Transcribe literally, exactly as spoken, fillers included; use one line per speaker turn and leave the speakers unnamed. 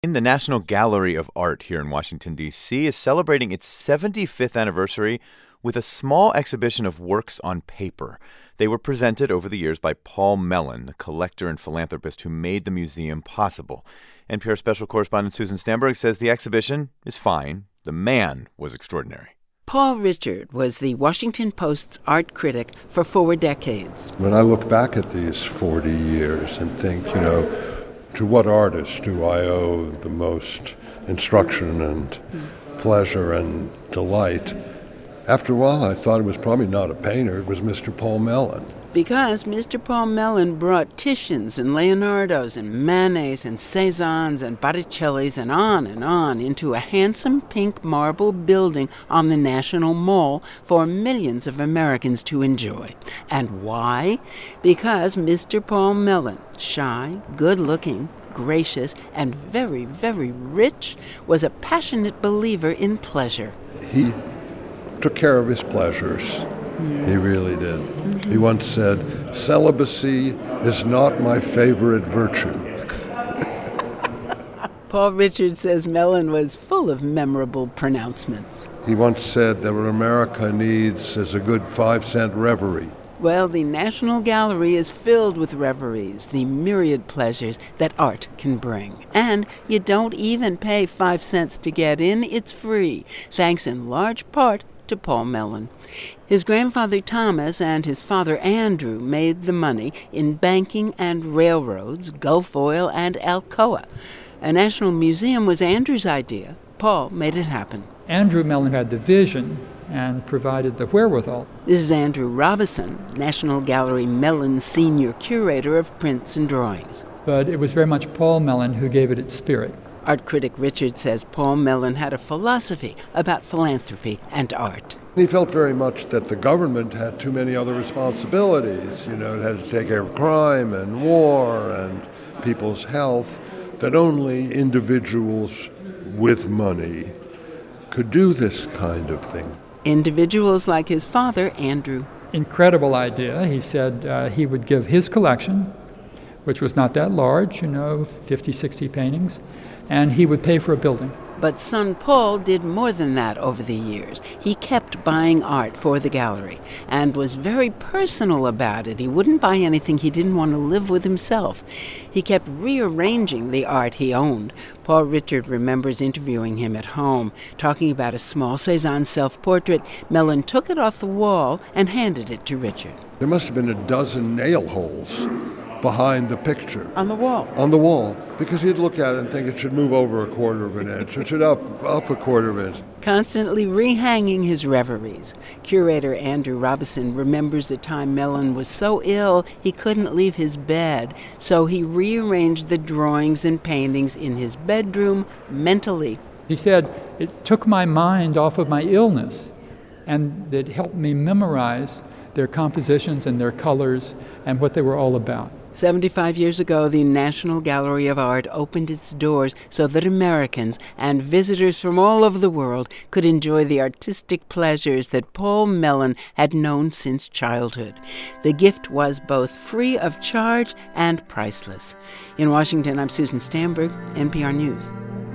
The National Gallery of Art here in Washington, D C is celebrating its seventy-fifth anniversary with a small exhibition of works on paper. They were presented over the years by Paul Mellon, the collector and philanthropist who made the museum possible. N P R special correspondent Susan Stamberg says the exhibition is fine. The man was extraordinary.
Paul Richard was the Washington Post's art critic for four decades.
When I look back at these forty years and think, you know, to what artist do I owe the most instruction and pleasure and delight? After a while, I thought it was probably not a painter, it was Mister Paul Mellon.
Because Mister Paul Mellon brought Titians and Leonardos and Manets and Cezannes and Botticellis and on and on into a handsome pink marble building on the National Mall for millions of Americans to enjoy. And why? Because Mister Paul Mellon, shy, good-looking, gracious, and very, very rich, was a passionate believer in pleasure.
He took care of his pleasures. He really did. Mm-hmm. He once said, "Celibacy is not my favorite virtue."
Paul Richard says Mellon was full of memorable pronouncements.
He once said that what America needs is a good five-cent reverie.
Well, the National Gallery is filled with reveries, the myriad pleasures that art can bring. And you don't even pay five cents to get in. It's free, thanks in large part to Paul Mellon. His grandfather Thomas and his father Andrew made the money in banking and railroads, Gulf Oil, and Alcoa. A national museum was Andrew's idea. Paul made it happen.
Andrew Mellon had the vision and provided the wherewithal.
This is Andrew Robison, National Gallery Mellon's senior curator of prints and drawings.
But it was very much Paul Mellon who gave it its spirit.
Art critic Richard says Paul Mellon had a philosophy about philanthropy and art.
He felt very much that the government had too many other responsibilities. You know, it had to take care of crime and war and people's health, that only individuals with money could do this kind of thing.
Individuals like his father, Andrew.
Incredible idea. He said uh, he would give his collection, which was not that large, you know, fifty, sixty paintings, and he would pay for a building.
But son Paul did more than that over the years. He kept buying art for the gallery and was very personal about it. He wouldn't buy anything he didn't want to live with himself. He kept rearranging the art he owned. Paul Richard remembers interviewing him at home, talking about a small Cezanne self-portrait. Mellon took it off the wall and handed it to Richard.
There must have been a dozen nail holes behind the picture.
On the wall?
On the wall, because he'd look at it and think it should move over a quarter of an inch, it should up, up a quarter of an inch.
Constantly rehanging his reveries. Curator Andrew Robison remembers the time Mellon was so ill he couldn't leave his bed, so he rearranged the drawings and paintings in his bedroom mentally.
He said, it took my mind off of my illness, and it helped me memorize their compositions and their colors and what they were all about.
seventy-five years ago, the National Gallery of Art opened its doors so that Americans and visitors from all over the world could enjoy the artistic pleasures that Paul Mellon had known since childhood. The gift was both free of charge and priceless. In Washington, I'm Susan Stamberg, N P R News.